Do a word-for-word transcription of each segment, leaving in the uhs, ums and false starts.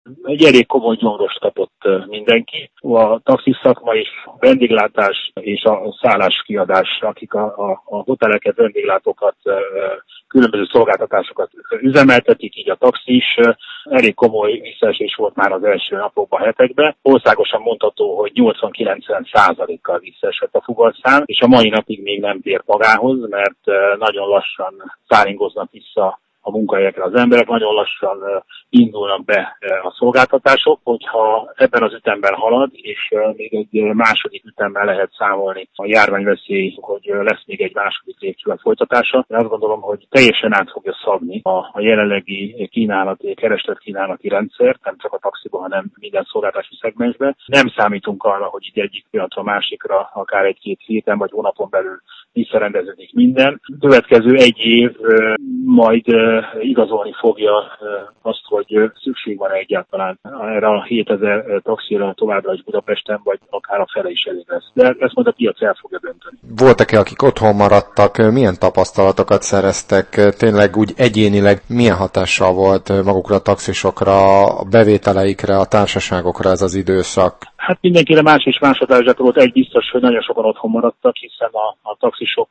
egy elég komoly gyomrost kapott mindenki. A taxis szakma is, a vendéglátás és a szálláskiadás, akik a, a, a hoteleket, vendéglátókat, különböző szolgáltatásokat üzemeltetik, így a taxi is elég komoly visszaesés volt már az első napokban, hetekben. Országosan mondható, hogy nyolcvan-kilencven százalékkal visszaesett a fuvarszám, és a mai napig még nem tért magához, mert nagyon lassan száringoznak vissza a munkahelyekre az emberek, nagyon lassan indulnak be a szolgáltatások, hogyha ebben az ütemben halad, és még egy második ütemmel lehet számolni a járványveszély, hogy lesz még egy második lépcsőben folytatása. Én azt gondolom, hogy teljesen át fogja szabni a, a jelenlegi kínálati, kereslet-kínálati rendszert, nem csak a taxiban, hanem minden szolgáltatási szegmensben. Nem számítunk arra, hogy így egyik pillanatra a másikra, akár egy-két héten vagy hónapon belül visszarendeződik minden. Következő egy év majd igazolni fogja azt, hogy szükség van egyáltalán erre a hétezer taxira továbbra is Budapesten, vagy akár a fele is elég lesz. De ezt majd a piac el fogja dönteni. Voltak-e, akik otthon maradtak, milyen tapasztalatokat szereztek, tényleg úgy egyénileg milyen hatással volt magukra a taxisokra, a bevételeikre, a társaságokra ez az időszak? Hát mindenkire más és más hatások volt. Egy biztos, hogy nagyon sokan otthon maradtak, hiszen a, a taxisok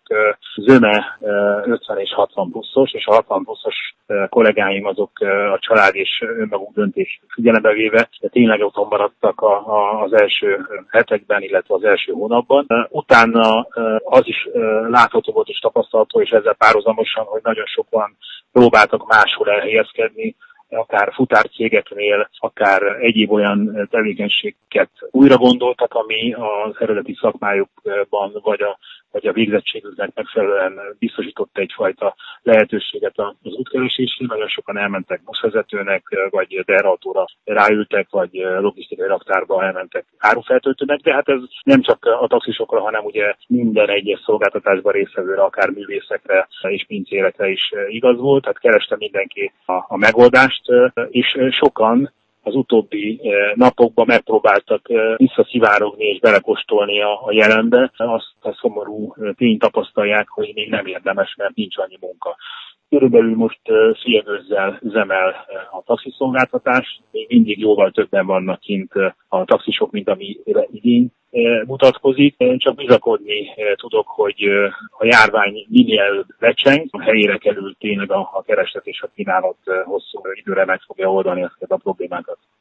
zöme ötven és hatvan pluszos, és a hatvan pluszos kollégáim azok a család és önmaguk döntés figyelembe véve, de tényleg otthon maradtak a, a, az első hetekben, illetve az első hónapban. Utána az is látható volt és tapasztalható, és ezzel párhuzamosan, hogy nagyon sokan próbáltak máshol elhelyezkedni, akár futárcégeknél, akár egyéb olyan tevékenységet újra gondoltak, ami az eredeti szakmájukban vagy a, vagy a végzettségüknek megfelelően biztosította egyfajta lehetőséget az útkeresésre. Nagyon sokan elmentek buszvezetőnek, vagy teherautóra ráültek, vagy logisztikai raktárba elmentek árufeltöltőnek, de hát ez nem csak a taxisokra, hanem ugye minden egyes szolgáltatásban résztvevőre, akár művészekre és pincérekre is igaz volt, tehát kereste mindenki a, a megoldást, és sokan az utóbbi napokban megpróbáltak visszaszivárogni és belekóstolni a, a jelenbe. Azt a szomorú tényt tapasztalják, hogy még nem érdemes, mert nincs annyi munka. Körülbelül most szélgőzzel üzemel a taxiszolgáltatás, még mindig jóval többen vannak kint a taxisok, mint amire igény mutatkozik. Én csak bizakodni tudok, hogy a járvány minél előbb lecseng, a helyére kerül tényleg a, a kereslet és a kínálat hosszú időre meg fogja oldani ezeket a problémákat.